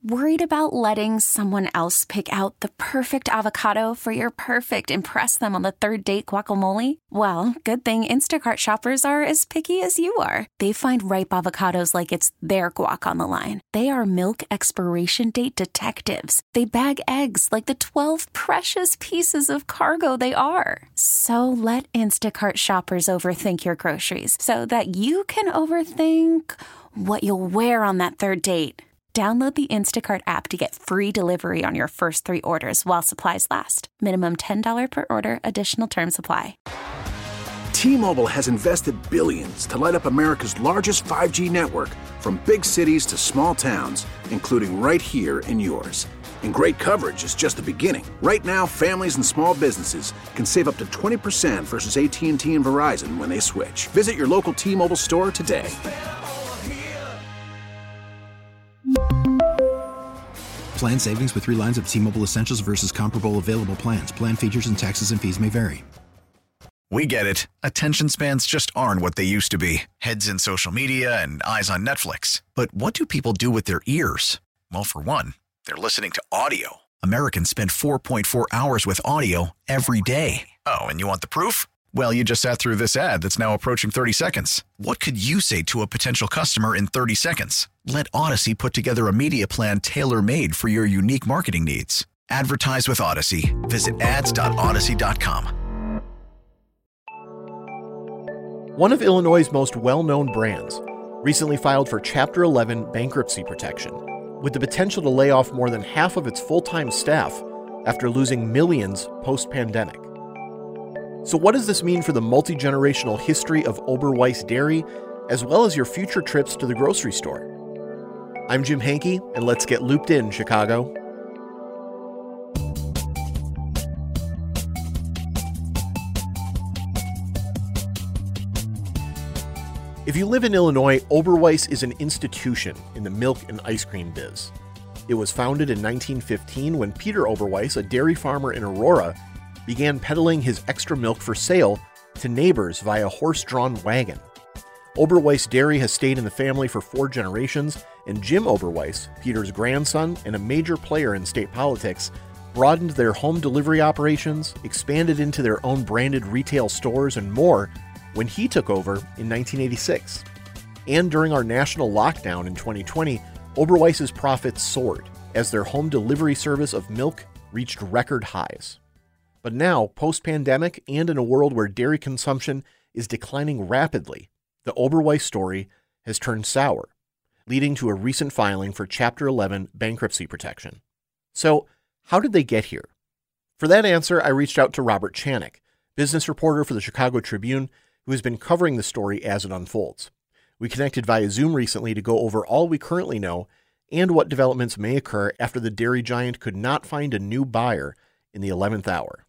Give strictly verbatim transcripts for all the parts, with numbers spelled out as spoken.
Worried about letting someone else pick out the perfect avocado for your perfect impress them on the third date guacamole? Well, good thing Instacart shoppers are as picky as you are. They find ripe avocados like it's their guac on the line. They are milk expiration date detectives. They bag eggs like the twelve precious pieces of cargo they are. So let Instacart shoppers overthink your groceries so that you can overthink what you'll wear on that third date. Download the Instacart app to get free delivery on your first three orders while supplies last. Minimum ten dollars per order. Additional terms apply. T-Mobile has invested billions to light up America's largest five G network, from big cities to small towns, including right here in yours. And great coverage is just the beginning. Right now, families and small businesses can save up to twenty percent versus A T and T and Verizon when they switch. Visit your local T-Mobile store today. Plan savings with three lines of T-Mobile Essentials versus comparable available plans. Plan features and taxes and fees may vary. We get it. Attention spans just aren't what they used to be. Heads in social media and eyes on Netflix. But what do people do with their ears? Well, for one, they're listening to audio. Americans spend four point four hours with audio every day. Oh, and you want the proof? Well, you just sat through this ad that's now approaching thirty seconds. What could you say to a potential customer in thirty seconds? Let Odyssey put together a media plan tailor-made for your unique marketing needs. Advertise with Odyssey. Visit ads dot odyssey dot com. One of Illinois' most well-known brands recently filed for Chapter eleven bankruptcy protection, with the potential to lay off more than half of its full-time staff after losing millions post-pandemic. So what does this mean for the multi-generational history of Oberweis Dairy, as well as your future trips to the grocery store? I'm Jim Hankey, and let's get looped in, Chicago. If you live in Illinois, Oberweis is an institution in the milk and ice cream biz. It was founded in nineteen fifteen when Peter Oberweis, a dairy farmer in Aurora, began peddling his extra milk for sale to neighbors via horse-drawn wagon. Oberweis Dairy has stayed in the family for four generations, and Jim Oberweis, Peter's grandson and a major player in state politics, broadened their home delivery operations, expanded into their own branded retail stores, and more when he took over in nineteen eighty-six. And during our national lockdown in twenty twenty, Oberweis's profits soared as their home delivery service of milk reached record highs. But now, post-pandemic and in a world where dairy consumption is declining rapidly, the Oberweis story has turned sour, leading to a recent filing for Chapter eleven bankruptcy protection. So, how did they get here? For that answer, I reached out to Robert Chanik, business reporter for the Chicago Tribune, who has been covering the story as it unfolds. We connected via Zoom recently to go over all we currently know and what developments may occur after the dairy giant could not find a new buyer in the eleventh hour.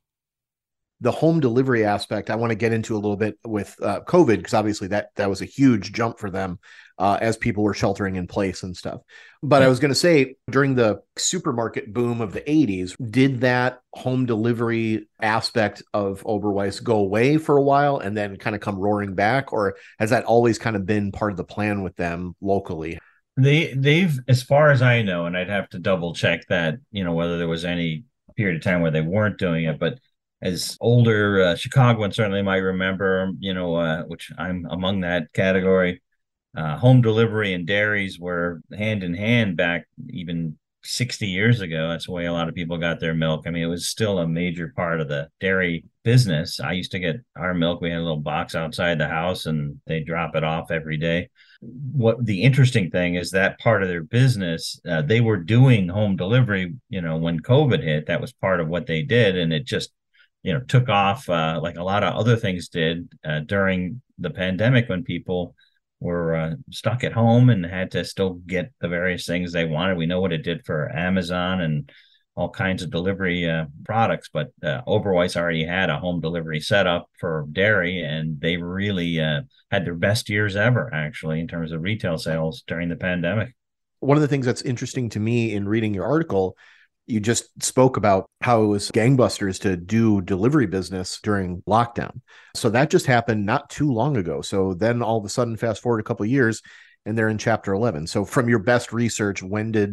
The home delivery aspect, I want to get into a little bit with uh, COVID, because obviously that that was a huge jump for them uh, as people were sheltering in place and stuff. But I was going to say, during the supermarket boom of the eighties, did that home delivery aspect of Oberweis go away for a while and then kind of come roaring back? Or has that always kind of been part of the plan with them locally? They, they've, as far as I know, and I'd have to double check that, you know, whether there was any period of time where they weren't doing it, but as older uh, Chicagoans certainly might remember, you know, uh, which I'm among that category, uh, home delivery and dairies were hand in hand back even sixty years ago. That's the way a lot of people got their milk. I mean, it was still a major part of the dairy business. I used to get our milk. We had a little box outside the house and they drop it off every day. What the interesting thing is that part of their business, uh, they were doing home delivery, you know, when COVID hit. That was part of what they did. And it just, you know, took off uh, like a lot of other things did uh, during the pandemic when people were uh, stuck at home and had to still get the various things they wanted. We know what it did for Amazon and all kinds of delivery uh, products, but uh, Oberweis already had a home delivery setup for dairy, and they really uh, had their best years ever, actually, in terms of retail sales during the pandemic. One of the things that's interesting to me in reading your article, you just spoke about how it was gangbusters to do delivery business during lockdown. So that just happened not too long ago. So then all of a sudden, fast forward a couple of years, and they're in Chapter eleven. So from your best research, when did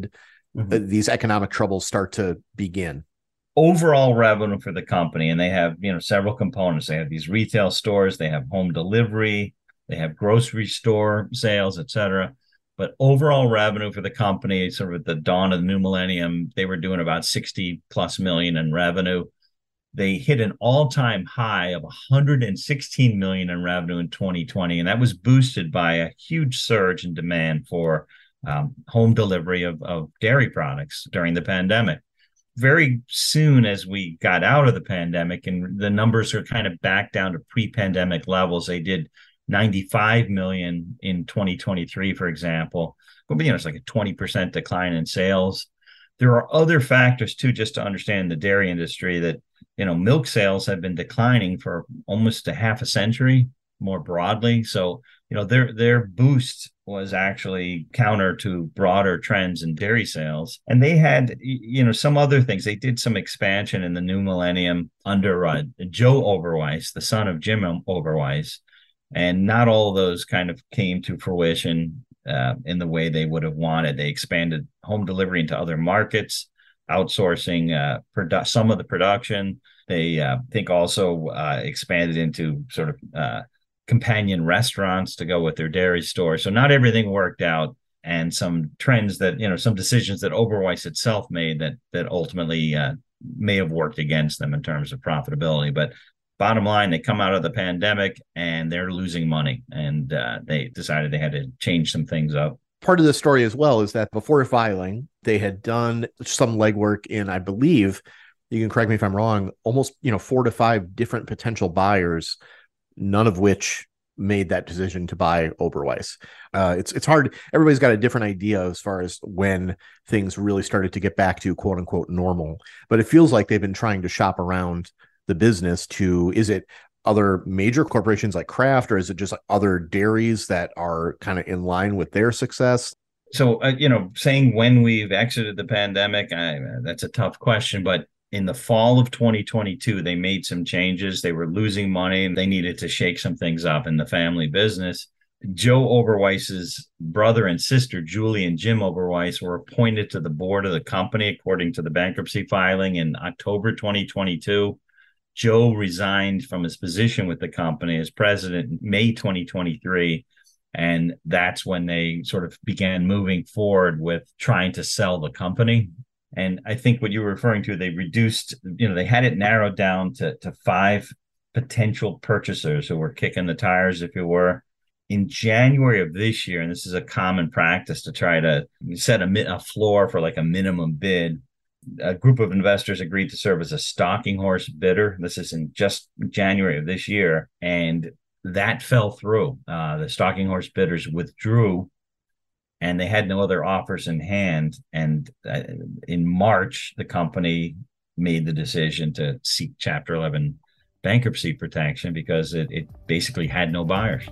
mm-hmm. uh, these economic troubles start to begin? Overall revenue for the company, and they have, you know, several components. They have these retail stores, they have home delivery, they have grocery store sales, et cetera. But overall revenue for the company, sort of at the dawn of the new millennium, they were doing about sixty plus million in revenue. They hit an all-time high of one hundred sixteen million in revenue in twenty twenty, and that was boosted by a huge surge in demand for um, home delivery of, of dairy products during the pandemic. Very soon as we got out of the pandemic and the numbers are kind of back down to pre-pandemic levels, they did ninety-five million in twenty twenty-three, for example. But, you know, it's like a twenty percent decline in sales. There are other factors too, just to understand the dairy industry, that, you know, milk sales have been declining for almost a half a century more broadly. So, you know, their their boost was actually counter to broader trends in dairy sales. And they had, you know, some other things. They did some expansion in the new millennium under uh, Joe Oberweis, the son of Jim Oberweis. And not all of those kind of came to fruition uh, in the way they would have wanted. They expanded home delivery into other markets, outsourcing uh, produ- some of the production. They, uh, think, also uh, expanded into sort of uh, companion restaurants to go with their dairy store. So not everything worked out, and some trends that, you know, some decisions that Oberweis itself made that that ultimately uh, may have worked against them in terms of profitability. But bottom line, they come out of the pandemic and they're losing money, and uh, they decided they had to change some things up. Part of the story as well is that before filing, they had done some legwork in, I believe, you can correct me if I'm wrong, almost, you know, four to five different potential buyers, none of which made that decision to buy Oberweis. Uh, it's it's hard. Everybody's got a different idea as far as when things really started to get back to quote unquote normal. But it feels like they've been trying to shop around the business to, is it other major corporations like Kraft, or is it just like other dairies that are kind of in line with their success? So, uh, you know, saying when we've exited the pandemic, I, that's a tough question. But in the fall of twenty twenty-two, they made some changes. They were losing money and they needed to shake some things up in the family business. Joe Oberweis's brother and sister, Julie and Jim Oberweis, were appointed to the board of the company according to the bankruptcy filing in October twenty twenty-two. Joe resigned from his position with the company as president in May twenty twenty-three. And that's when they sort of began moving forward with trying to sell the company. And I think what you were referring to, they reduced, you know, they had it narrowed down to, to five potential purchasers who were kicking the tires, if you were. In January of this year, and this is a common practice to try to set a, a floor for like a minimum bid, a group of investors agreed to serve as a stalking horse bidder. This is in just January of this year. And that fell through. Uh, the stalking horse bidders withdrew, and they had no other offers in hand. And uh, in March, the company made the decision to seek Chapter eleven bankruptcy protection because it, it basically had no buyers.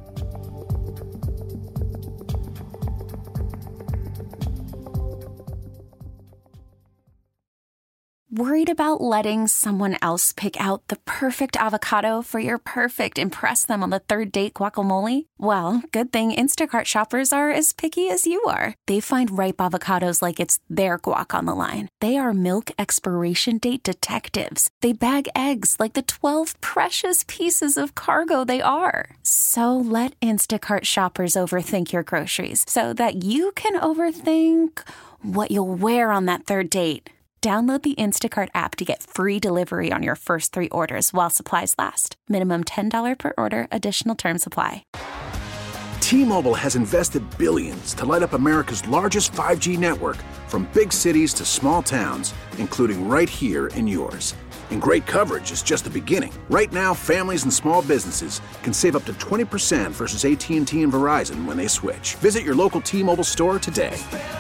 Worried about letting someone else pick out the perfect avocado for your perfect impress them on the third date guacamole? Well, good thing Instacart shoppers are as picky as you are. They find ripe avocados like it's their guac on the line. They are milk expiration date detectives. They bag eggs like the twelve precious pieces of cargo they are. So let Instacart shoppers overthink your groceries so that you can overthink what you'll wear on that third date. Download the Instacart app to get free delivery on your first three orders while supplies last. Minimum ten dollars per order. Additional terms apply. T-Mobile has invested billions to light up America's largest five G network, from big cities to small towns, including right here in yours. And great coverage is just the beginning. Right now, families and small businesses can save up to twenty percent versus A T and T and Verizon when they switch. Visit your local T-Mobile store today.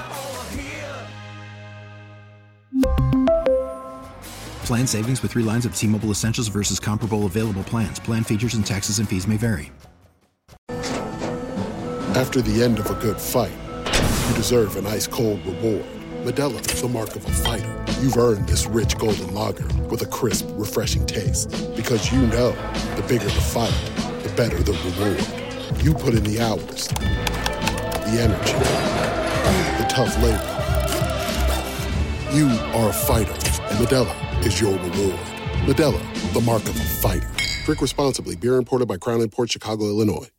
Plan savings with three lines of T-Mobile Essentials versus comparable available plans. Plan features and taxes and fees may vary. After the end of a good fight, you deserve an ice-cold reward. Modelo is the mark of a fighter. You've earned this rich golden lager with a crisp, refreshing taste. Because you know, the bigger the fight, the better the reward. You put in the hours, the energy, the tough labor. You are a fighter, and Modelo is your reward. Modelo, the mark of a fighter. Drink responsibly. Beer imported by Crown Imports, Chicago, Illinois.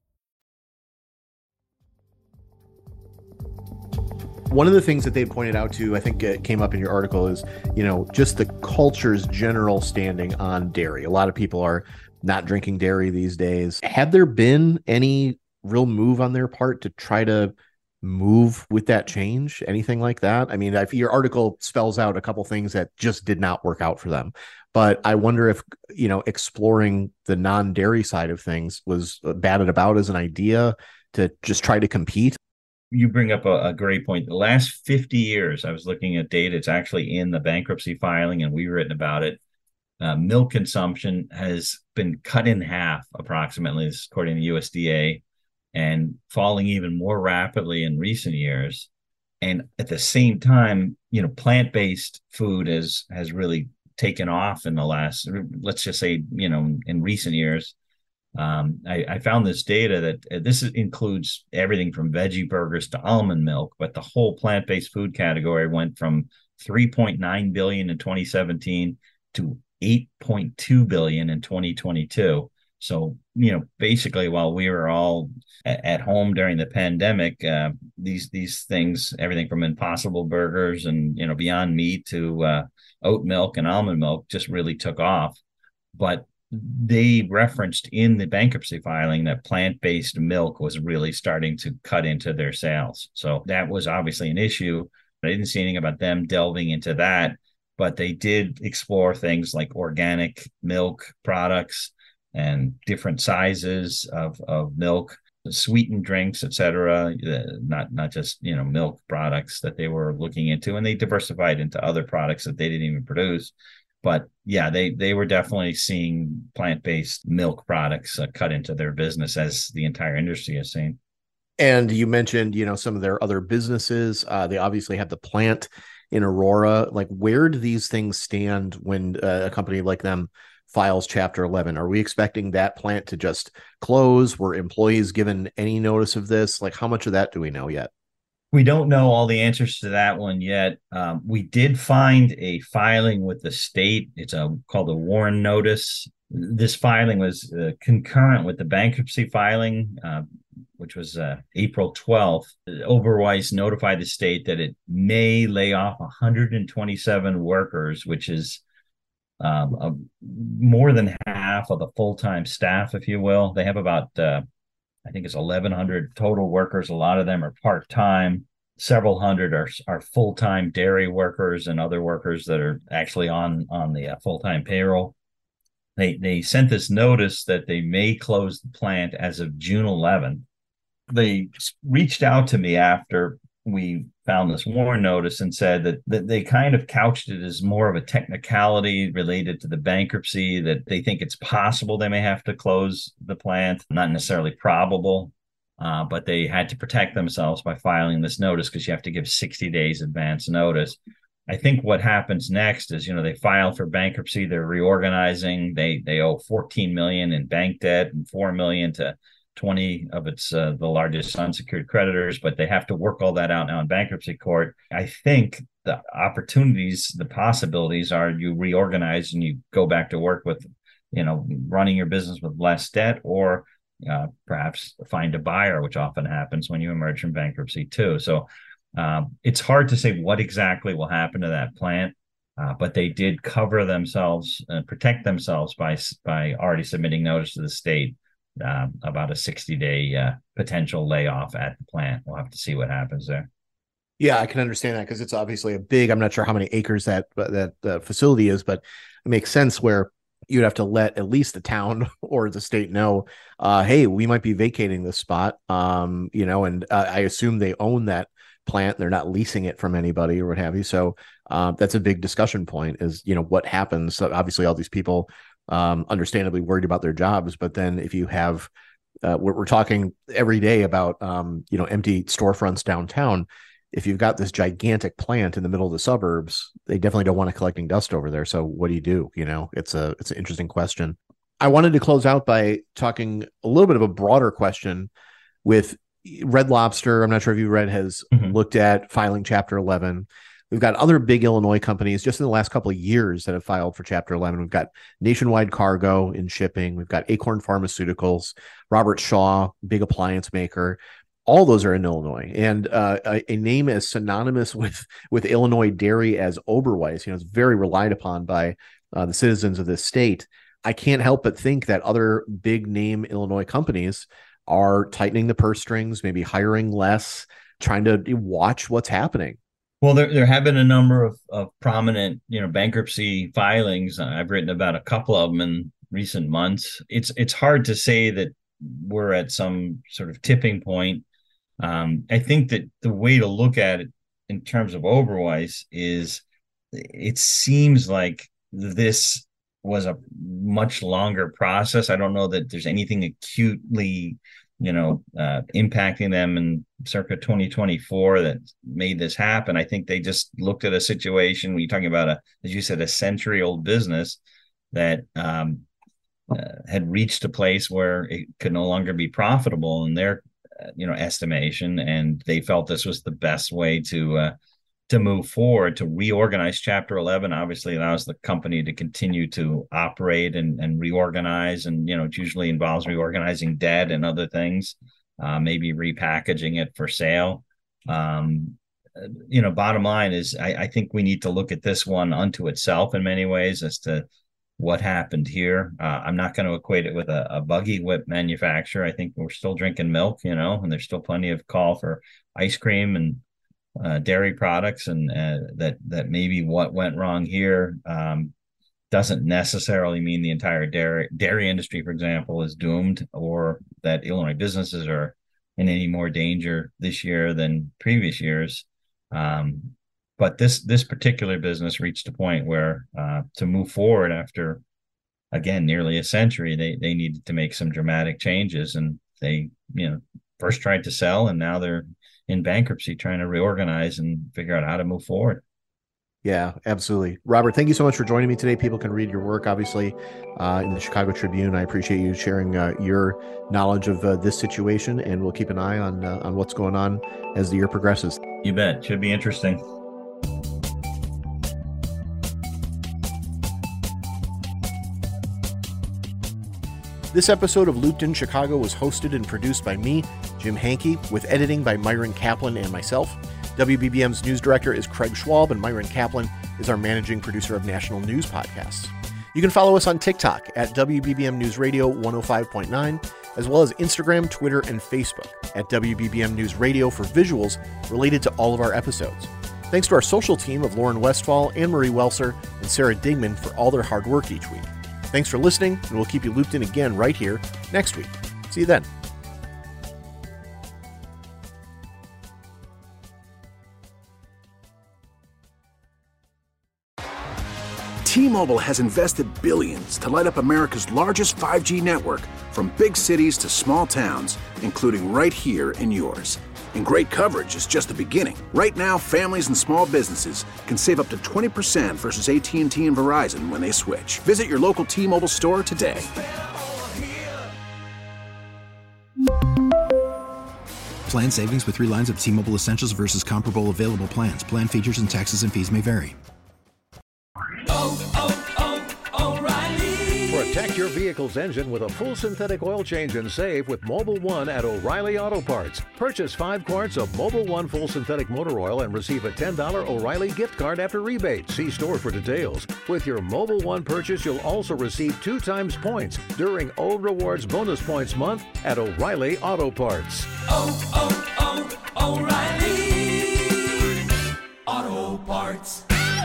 One of the things that they pointed out to, I think it came up in your article, is, you know, just the culture's general standing on dairy. A lot of people are not drinking dairy these days. Have there been any real move on their part to try to move with that change? Anything like that? I mean, if your article spells out a couple things that just did not work out for them. But I wonder if, you know, exploring the non-dairy side of things was batted about as an idea to just try to compete. You bring up a, a great point. The last fifty years, I was looking at data. It's actually in the bankruptcy filing, and we've written about it. Uh, milk consumption has been cut in half, approximately, this is according to U S D A, and falling even more rapidly in recent years. And at the same time, you know, plant-based food has has really taken off in the last, let's just say, you know, in recent years. Um, I, I found this data that uh, this is, includes everything from veggie burgers to almond milk, but the whole plant-based food category went from three point nine billion in twenty seventeen to eight point two billion in twenty twenty-two. So, you know, basically, while we were all a- at home during the pandemic, uh, these these things, everything from Impossible Burgers and, you know, Beyond Meat to uh, oat milk and almond milk just really took off. But they referenced in the bankruptcy filing that plant-based milk was really starting to cut into their sales. So that was obviously an issue. I didn't see anything about them delving into that, but they did explore things like organic milk products and different sizes of, of milk, sweetened drinks, et cetera, uh, not, not just, you know, milk products that they were looking into, and they diversified into other products that they didn't even produce. But yeah, they they were definitely seeing plant-based milk products uh, cut into their business, as the entire industry has seen. And you mentioned, you know, some of their other businesses. Uh, they obviously have the plant in Aurora. Like, where do these things stand when uh, a company like them files Chapter eleven? Are we expecting that plant to just close? Were employees given any notice of this? Like, how much of that do we know yet? We don't know all the answers to that one yet. Um, we did find a filing with the state. It's a, called a Warren Notice. This filing was uh, concurrent with the bankruptcy filing, uh, which was uh, April twelfth. Oberweis notified the state that it may lay off one hundred twenty-seven workers, which is um, a, more than half of the full-time staff, if you will. They have about uh, I think it's eleven hundred total workers. A lot of them are part-time. Several hundred are are full-time dairy workers and other workers that are actually on, on the uh, full-time payroll. They they sent this notice that they may close the plant as of June eleventh. They reached out to me after we found this Warren Notice and said that, that they kind of couched it as more of a technicality related to the bankruptcy, that they think it's possible they may have to close the plant, not necessarily probable, uh, but they had to protect themselves by filing this notice because you have to give sixty days advance notice. I think what happens next is, you know, they file for bankruptcy, they're reorganizing, they they owe fourteen million dollars in bank debt and four million dollars to twenty of its uh, the largest unsecured creditors, but they have to work all that out now in bankruptcy court. I think the opportunities, the possibilities are you reorganize and you go back to work with, you know, running your business with less debt, or uh, perhaps find a buyer, which often happens when you emerge from bankruptcy too. So um, it's hard to say what exactly will happen to that plant, uh, but they did cover themselves and protect themselves by by already submitting notice to the state Um, about a sixty-day uh, potential layoff at the plant. We'll have to see what happens there. Yeah, I can understand that because it's obviously a big, I'm not sure how many acres that that uh, facility is, but it makes sense where you'd have to let at least the town or the state know, uh, hey, we might be vacating this spot, um, you know, and uh, I assume they own that plant. They're not leasing it from anybody or what have you. So uh, that's a big discussion point is, you know, what happens. So obviously all these people Um, understandably worried about their jobs. But then if you have, uh, we're, we're talking every day about, um, you know, empty storefronts downtown. If you've got this gigantic plant in the middle of the suburbs, they definitely don't want to collecting dust over there. So what do you do? You know, it's a, it's an interesting question. I wanted to close out by talking a little bit of a broader question with Red Lobster. I'm not sure if you read has mm-hmm. looked at filing Chapter eleven. We've got other big Illinois companies just in the last couple of years that have filed for Chapter eleven. We've got Nationwide Cargo in shipping. We've got Acorn Pharmaceuticals, Robert Shaw, big appliance maker. All those are in Illinois. And uh, a, a name as synonymous with, with Illinois dairy as Oberweis, you know, it's very relied upon by uh, the citizens of this state. I can't help but think that other big name Illinois companies are tightening the purse strings, maybe hiring less, trying to watch what's happening. Well, there there have been a number of, of prominent, you know, bankruptcy filings. I've written about a couple of them in recent months. It's it's hard to say that we're at some sort of tipping point. Um, I think that the way to look at it in terms of Oberweis is it seems like this was a much longer process. I don't know that there's anything acutely, you know, uh, impacting them in circa twenty twenty-four that made this happen. I think they just looked at a situation when you're talking about a, as you said, a century old business that um, uh, had reached a place where it could no longer be profitable in their, uh, you know, estimation. And they felt this was the best way to, uh, to move forward. To reorganize Chapter eleven obviously allows the company to continue to operate and, and reorganize. And, you know, it usually involves reorganizing debt and other things, uh, maybe repackaging it for sale. Um, you know, bottom line is I, I think we need to look at this one unto itself in many ways as to what happened here. Uh, I'm not going to equate it with a, a buggy whip manufacturer. I think we're still drinking milk, you know, and there's still plenty of call for ice cream and Uh, dairy products, and uh, that that maybe what went wrong here um, doesn't necessarily mean the entire dairy dairy industry, for example, is doomed, or that Illinois businesses are in any more danger this year than previous years. Um, but this this particular business reached a point where uh, to move forward after, again, nearly a century, they they needed to make some dramatic changes, and they you know first tried to sell, and now they're in bankruptcy, trying to reorganize and figure out how to move forward. Yeah, absolutely. Robert, thank you so much for joining me today. People can read your work, obviously, uh, in the Chicago Tribune. I appreciate you sharing uh, your knowledge of uh, this situation, and we'll keep an eye on uh, on what's going on as the year progresses. You bet. Should be interesting. This episode of Looped in Chicago was hosted and produced by me, Jim Hankey, with editing by Myron Kaplan and myself. W B B M's news director is Craig Schwab, and Myron Kaplan is our managing producer of National News Podcasts. You can follow us on TikTok at W B B M News Radio one oh five point nine, as well as Instagram, Twitter, and Facebook at W B B M News Radio for visuals related to all of our episodes. Thanks to our social team of Lauren Westfall, Anne-Marie Welser, and Sarah Digman for all their hard work each week. Thanks for listening, and we'll keep you looped in again right here next week. See you then. T-Mobile has invested billions to light up America's largest five G network, from big cities to small towns, including right here in yours. And great coverage is just the beginning. Right now, families and small businesses can save up to twenty percent versus A T and T and Verizon when they switch. Visit your local T-Mobile store today. Plan savings with three lines of T-Mobile Essentials versus comparable available plans. Plan features and taxes and fees may vary. Oh, oh, oh, O'Reilly. Protect your vehicle's engine with a full synthetic oil change and save with Mobil one at O'Reilly Auto Parts. Purchase five quarts of Mobil one full synthetic motor oil and receive a ten dollars O'Reilly gift card after rebate. See store for details. With your Mobil one purchase, you'll also receive two times points during O Rewards Bonus Points Month at O'Reilly Auto Parts. Oh, oh, oh, O'Reilly Auto Parts.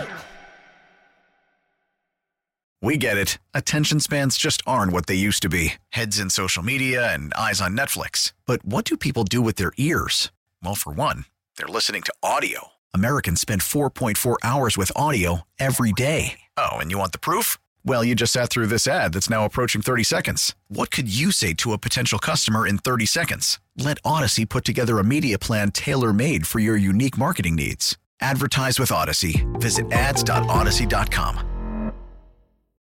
We get it. Attention spans just aren't what they used to be. Heads in social media and eyes on Netflix. But what do people do with their ears? Well, for one, they're listening to audio. Americans spend four point four hours with audio every day. Oh, and you want the proof? Well, you just sat through this ad that's now approaching thirty seconds. What could you say to a potential customer in thirty seconds? Let Odyssey put together a media plan tailor-made for your unique marketing needs. Advertise with Odyssey. Visit ads dot odyssey dot com.